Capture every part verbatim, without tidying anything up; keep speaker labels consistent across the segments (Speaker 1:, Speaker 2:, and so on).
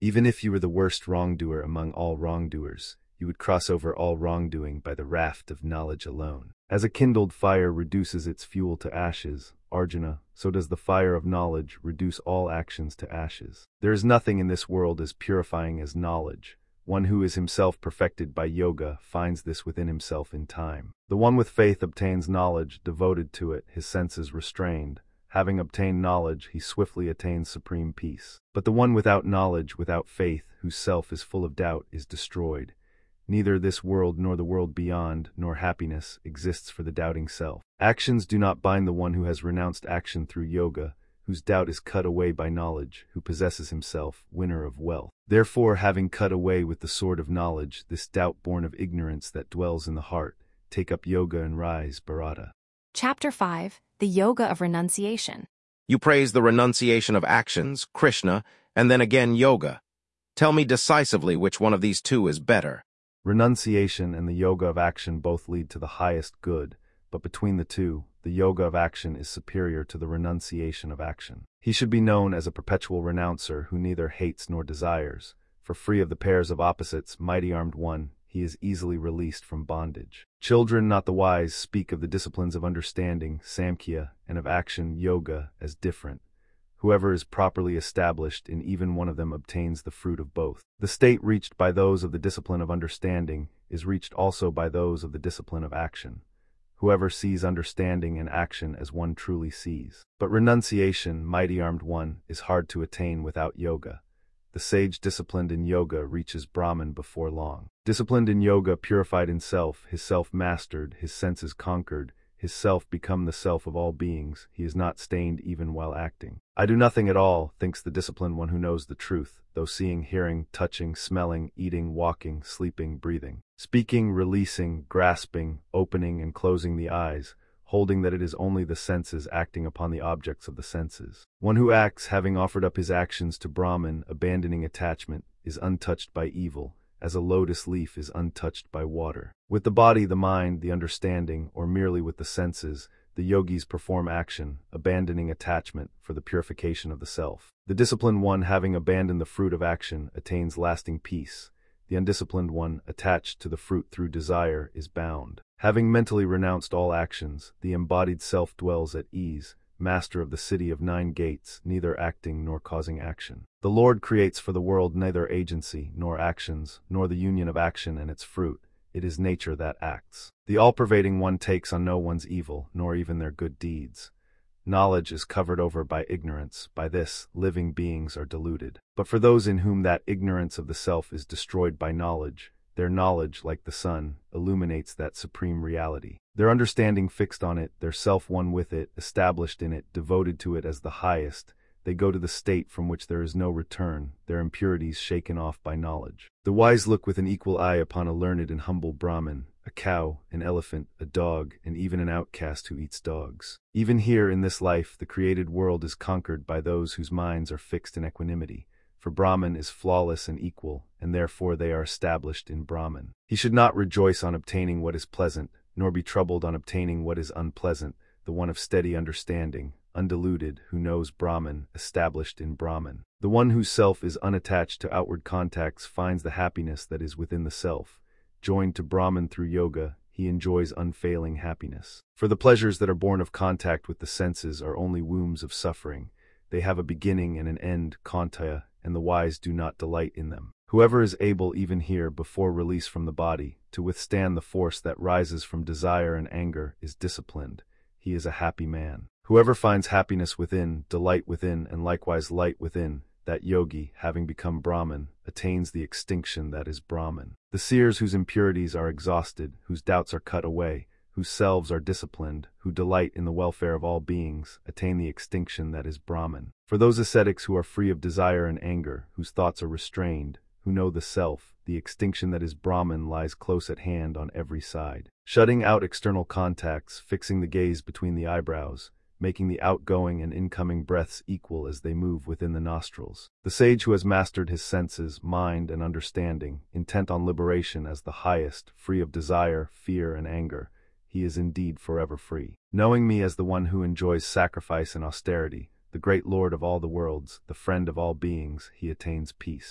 Speaker 1: Even if you were the worst wrongdoer among all wrongdoers, you would cross over all wrongdoing by the raft of knowledge alone. As a kindled fire reduces its fuel to ashes, Arjuna, so does the fire of knowledge reduce all actions to ashes. There is nothing in this world as purifying as knowledge. One who is himself perfected by yoga finds this within himself in time. The one with faith obtains knowledge, devoted to it, his senses restrained. Having obtained knowledge, he swiftly attains supreme peace. But the one without knowledge, without faith, whose self is full of doubt, is destroyed. Neither this world nor the world beyond, nor happiness, exists for the doubting self. Actions do not bind the one who has renounced action through yoga, whose doubt is cut away by knowledge, who possesses himself, winner of wealth. Therefore, having cut away with the sword of knowledge this doubt born of ignorance that dwells in the heart, take up yoga and rise, Bharata.
Speaker 2: Chapter five. The Yoga of Renunciation.
Speaker 3: You praise the renunciation of actions, Krishna, and then again yoga. Tell me decisively which one of these two is better.
Speaker 1: Renunciation and the yoga of action both lead to the highest good, but between the two, the yoga of action is superior to the renunciation of action. He should be known as a perpetual renouncer who neither hates nor desires, for free of the pairs of opposites, mighty-armed one, he is easily released from bondage. Children, not the wise, speak of the disciplines of understanding, Samkhya, and of action, Yoga, as different. Whoever is properly established in even one of them obtains the fruit of both. The state reached by those of the discipline of understanding is reached also by those of the discipline of action. Whoever sees understanding and action as one truly sees. But renunciation, mighty-armed one, is hard to attain without yoga. The sage disciplined in yoga reaches Brahman before long. Disciplined in yoga, purified in self, his self mastered, his senses conquered, his self become the self of all beings, he is not stained even while acting. I do nothing at all, thinks the disciplined one who knows the truth, though seeing, hearing, touching, smelling, eating, walking, sleeping, breathing, speaking, releasing, grasping, opening and closing the eyes, holding that it is only the senses acting upon the objects of the senses. One who acts, having offered up his actions to Brahman, abandoning attachment, is untouched by evil, as a lotus leaf is untouched by water. With the body, the mind, the understanding, or merely with the senses, the yogis perform action, abandoning attachment, for the purification of the self. The disciplined one, having abandoned the fruit of action, attains lasting peace. The undisciplined one, attached to the fruit through desire, is bound. Having mentally renounced all actions, the embodied self dwells at ease, master of the city of nine gates, neither acting nor causing action. The Lord creates for the world neither agency nor actions, nor the union of action and its fruit. It is nature that acts. The all-pervading one takes on no one's evil, nor even their good deeds. Knowledge is covered over by ignorance. By this, living beings are deluded. But for those in whom that ignorance of the self is destroyed by knowledge, their knowledge, like the sun, illuminates that supreme reality. Their understanding fixed on it, their self one with it, established in it, devoted to it as the highest, they go to the state from which there is no return, their impurities shaken off by knowledge. The wise look with an equal eye upon a learned and humble Brahmin, a cow, an elephant, a dog, and even an outcast who eats dogs. Even here in this life, the created world is conquered by those whose minds are fixed in equanimity. For Brahman is flawless and equal, and therefore they are established in Brahman. He should not rejoice on obtaining what is pleasant, nor be troubled on obtaining what is unpleasant, the one of steady understanding, undiluted, who knows Brahman, established in Brahman. The one whose self is unattached to outward contacts finds the happiness that is within the self. Joined to Brahman through yoga, he enjoys unfailing happiness. For the pleasures that are born of contact with the senses are only wombs of suffering. They have a beginning and an end, Kantaya, and the wise do not delight in them. Whoever is able even here, before release from the body, to withstand the force that rises from desire and anger, is disciplined. He is a happy man. Whoever finds happiness within, delight within, and likewise light within, that yogi, having become Brahman, attains the extinction that is Brahman. The seers whose impurities are exhausted, whose doubts are cut away, whose selves are disciplined, who delight in the welfare of all beings, attain the extinction that is Brahman. For those ascetics who are free of desire and anger, whose thoughts are restrained, who know the self, the extinction that is Brahman lies close at hand on every side. Shutting out external contacts, fixing the gaze between the eyebrows, making the outgoing and incoming breaths equal as they move within the nostrils. The sage who has mastered his senses, mind, and understanding, intent on liberation as the highest, free of desire, fear, and anger, he is indeed forever free. Knowing me as the one who enjoys sacrifice and austerity, the great Lord of all the worlds, the friend of all beings, he attains peace.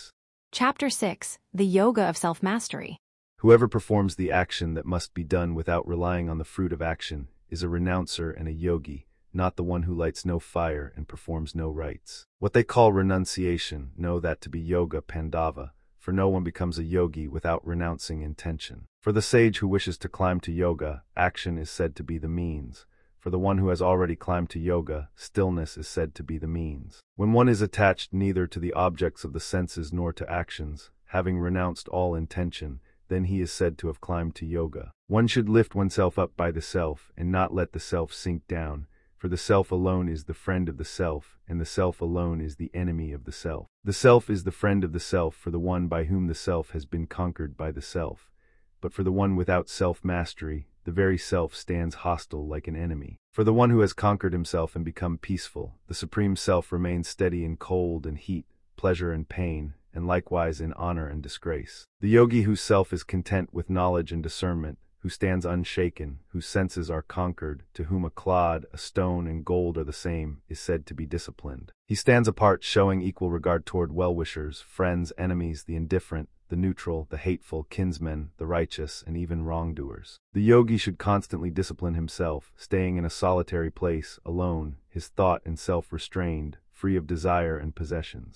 Speaker 2: Chapter six, The Yoga of Self-Mastery.
Speaker 1: Whoever performs the action that must be done without relying on the fruit of action is a renouncer and a yogi, not the one who lights no fire and performs no rites. What they call renunciation, know that to be yoga pandava, for no one becomes a yogi without renouncing intention. For the sage who wishes to climb to yoga, action is said to be the means. For the one who has already climbed to yoga, stillness is said to be the means. When one is attached neither to the objects of the senses nor to actions, having renounced all intention, then he is said to have climbed to yoga. One should lift oneself up by the self, and not let the self sink down, for the self alone is the friend of the self, and the self alone is the enemy of the self. The self is the friend of the self for the one by whom the self has been conquered by the self. But for the one without self-mastery, the very self stands hostile like an enemy. For the one who has conquered himself and become peaceful, the supreme self remains steady in cold and heat, pleasure and pain, and likewise in honor and disgrace. The yogi whose self is content with knowledge and discernment, who stands unshaken, whose senses are conquered, to whom a clod, a stone, and gold are the same, is said to be disciplined. He stands apart, showing equal regard toward well-wishers, friends, enemies, the indifferent, the neutral, the hateful, kinsmen, the righteous, and even wrongdoers. The yogi should constantly discipline himself, staying in a solitary place, alone, his thought and self restrained, free of desire and possessions.